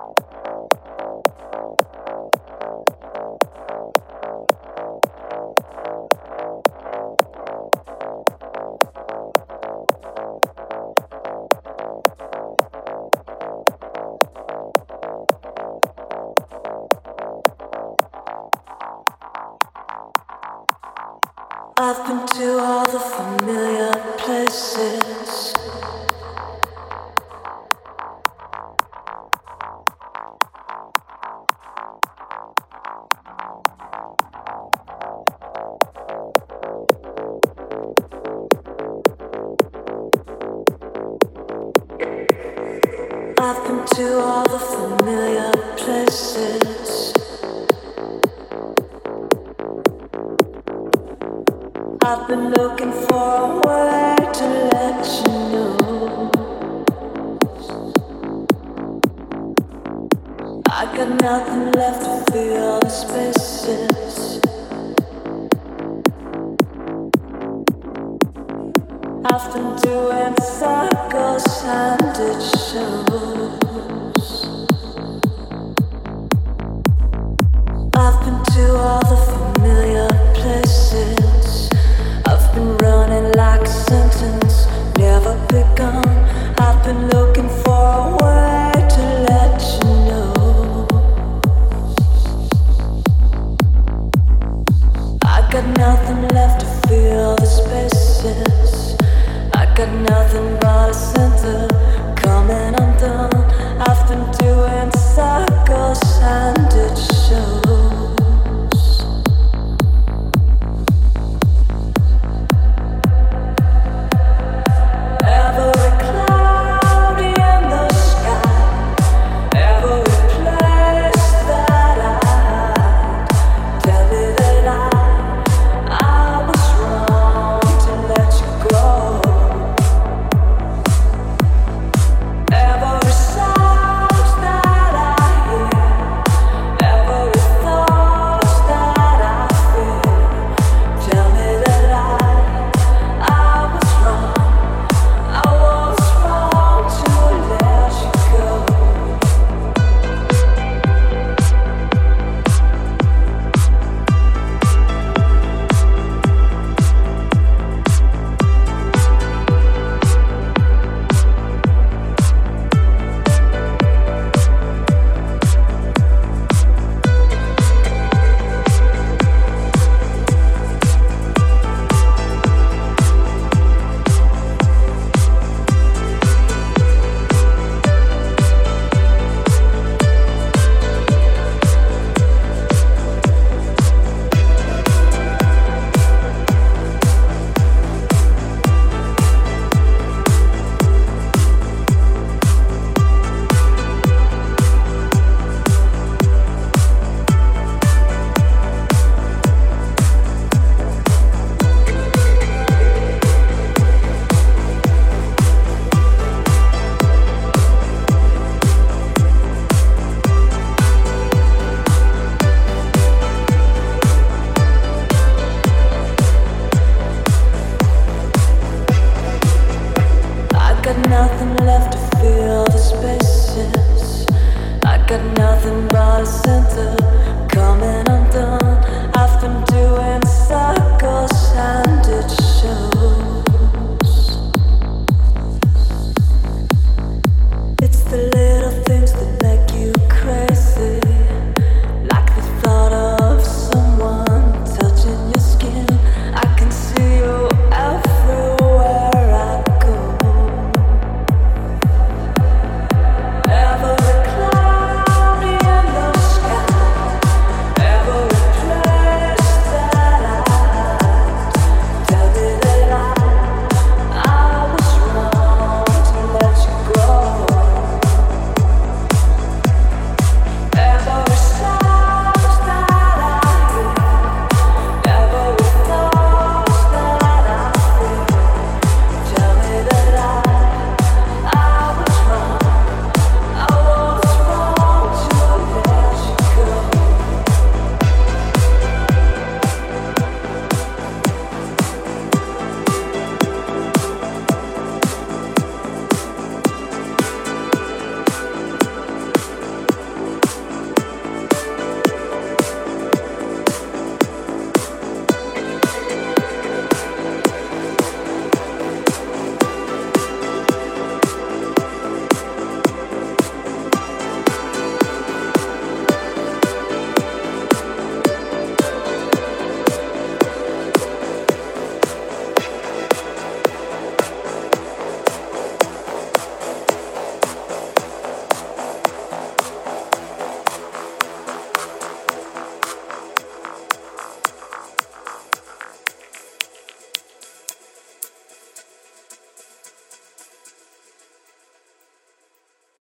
I've been to all the familiar places. I've been to all the familiar places. I've been looking for a way to let you know I got nothing left to fill the spaces. I've been doing circles and it shows. I've been to all the familiar places. I've been running like a sentence, never begun. I've been looking for a way to let you know I got nothing left to fill the spaces. I got nothing but a center coming undone. I've been doing circles and it shows. Nothing left to fill the spaces. I got nothing but a center